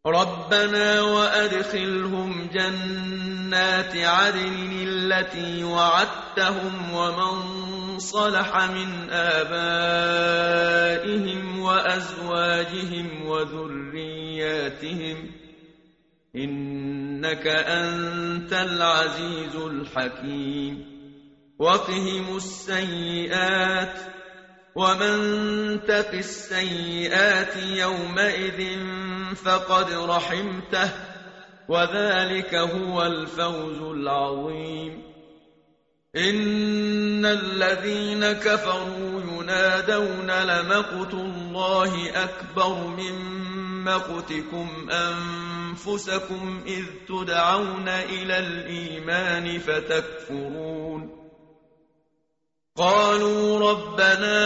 ربنا وأدخلهم جنات عدن التي وعدتهم ومن صلح من آبائهم وأزواجهم وذرياتهم إنك أنت العزيز الحكيم وقهم السيئات ومن تق السيئات يومئذ فقد رحمته وذلك هو الفوز العظيم إن الذين كفروا ينادون لمقت الله أكبر من مقتكم أنفسكم إذ تدعون إلى الإيمان فتكفرون قالوا ربنا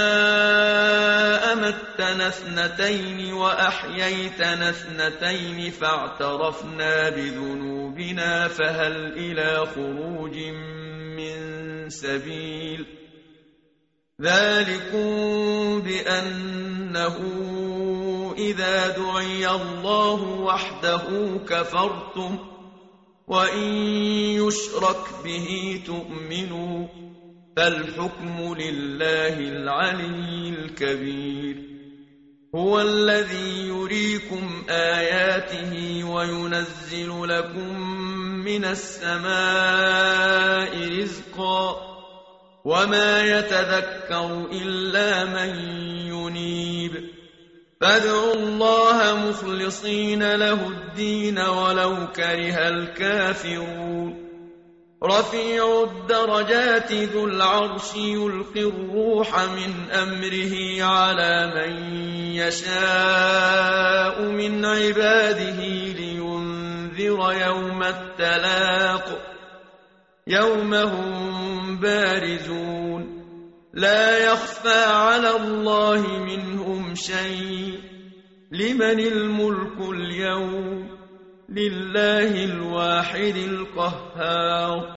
أمتنا اثنتين وأحييتنا اثنتين فاعترفنا بذنوبنا فهل إلى خروج من سبيل ذلكم بأنه إذا دعي الله وحده كفرتم وإن يشرك به تؤمنوا فالحكم لله العلي الكبير هو الذي يريكم آياته وينزل لكم من السماء رزقا وما يتذكر إلا من ينيب فادعوا الله مخلصين له الدين ولو كره الكافرون رفيع الدرجات ذو العرش يلقي الروح من أمره على من يشاء من عباده لينذر يوم التلاق يوم هم بارزون لا يخفى على الله منهم شيء لمن الملك اليوم لله الواحد القهار